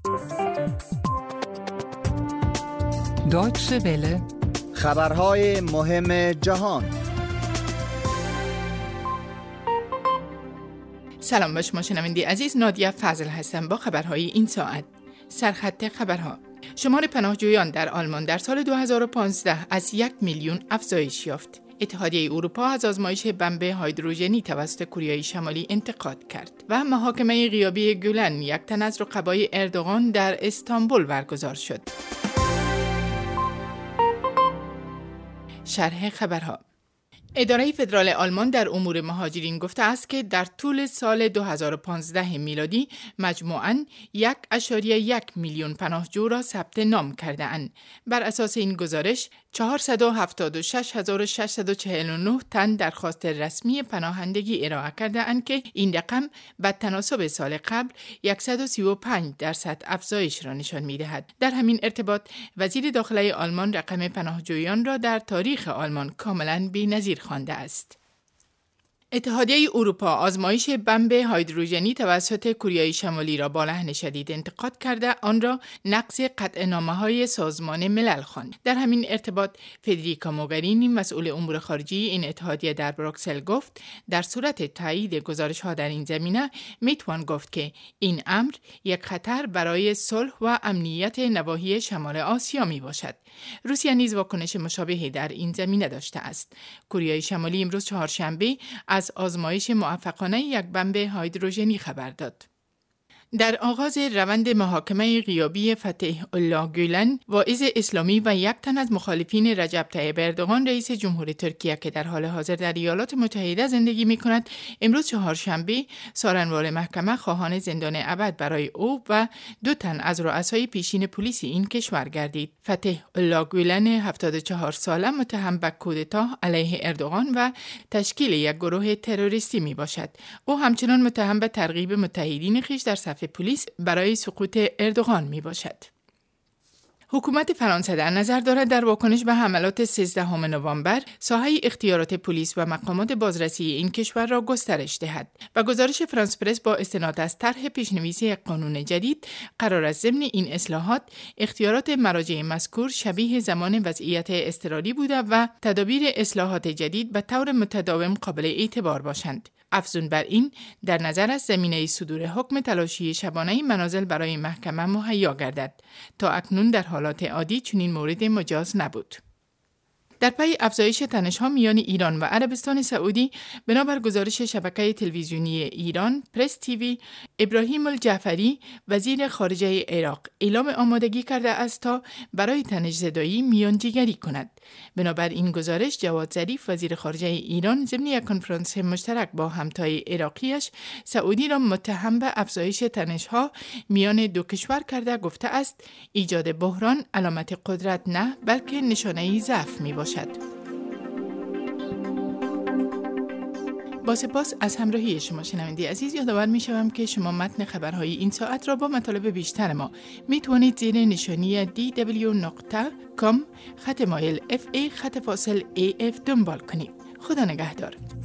Deutsche Welle. خبرهای مهم جهان. سلام به شما شنونده عزیز، نادیه فضل هستم با خبرهای این ساعت. سرخط خبرها: شمار پناهجویان در آلمان در سال 2015 از 1 میلیون افزایش یافت. اتحادیه اروپا از آزمایش بمب هیدروژنی توسط کره شمالی انتقاد کرد و محاکمه غیابی گولن، یک تن از رقبای اردوغان، در استانبول برگزار شد. شرح خبرها: اداره فدرال آلمان در امور مهاجرین گفته است که در طول سال 2015 میلادی مجموعاً 1.1 میلیون پناهجو را ثبت نام کرده اند. بر اساس این گزارش 476,649 تن درخواست رسمی پناهندگی ارائه کرده اند که این رقم به تناسب سال قبل 135% افزایش را نشان می‌دهد. در همین ارتباط وزیر داخلی آلمان رقم پناهجویان را در تاریخ آلمان کاملاً بی‌نظیر خوانده است. اتحادیه اروپا آزمایش بمب هیدروژنی توسط کره شمالی را با لحن شدید انتقاد کرده آن را نقض قطعنامه‌های سازمان ملل خواند. در همین ارتباط فدریکا موگرینی مسئول امور خارجی این اتحادیه در بروکسل گفت در صورت تایید گزارش‌ها در این زمینه میتوان گفت که این امر یک خطر برای صلح و امنیت نواحی شمال آسیا می باشد. روسیه نیز واکنش مشابهی در این زمینه داشته است. کره شمالی امروز چهارشنبه از آزمایش موفقانه یک بمب هیدروژنی خبر داد. در آغاز روند محاکمه غیابی فتح الله گولن، واعظ اسلامی و یک تن از مخالفین رجب طیب اردوغان رئیس جمهور ترکیه که در حال حاضر در ایالات متحده زندگی می کند، امروز چهارشنبه سارنوال محکمه خواهان زندان ابد برای او و 2 تن از رؤسای پیشین پلیس این کشور گردید. فتح الله گولن 74 ساله متهم به کودتا علیه اردوغان و تشکیل یک گروه تروریستی می باشد. او همچنان متهم به ترغیب متحدین خویش در صف پلیس برای سقوط اردوغان می باشد. حکومت فرانسه در نظر دارد در واکنش به حملات 13 نوامبر ساحه اختیارات پلیس و مقامات بازرسی این کشور را گسترش دهد. و گزارش فرانس پرس با استناد از طرح پیشنویس یک قانون جدید قرار است ضمن این اصلاحات اختیارات مراجع مذکور شبیه زمان وضعیت اضطراری بوده و تدابیر اصلاحات جدید به طور متداوم قابل اعتبار باشند. افزون بر این در نظر است زمینه صدور حکم تلاشی شبانه منازل برای محکمه مهیا گردد. تا اکنون در حالات عادی چنین مورد مجاز نبود. در پی افزایش تنش‌ها میان ایران و عربستان سعودی، بنابر گزارش شبکه تلویزیونی ایران پرس تیوی، ابراهیم الجعفری وزیر خارجه عراق اعلام آمادگی کرده است تا برای تنش زدایی میانجیگری کند. بنابر این گزارش جواد ظریف وزیر خارجه ایران ضمن یک کنفرانس مشترک با همتای عراقیش سعودی را متهم به افزایش تنش‌ها میان دو کشور کرده گفته است ایجاد بحران علامت قدرت نه بلکه نشانه ضعف میباشد. با سپاس از همراهی شما شنونده عزیز، یادآور میشوم که شما متن خبرهای این ساعت را با مطالب بیشتر ما میتوانید زیر نشانی dw.com/fa/af دنبال کنید. خدا نگهدار.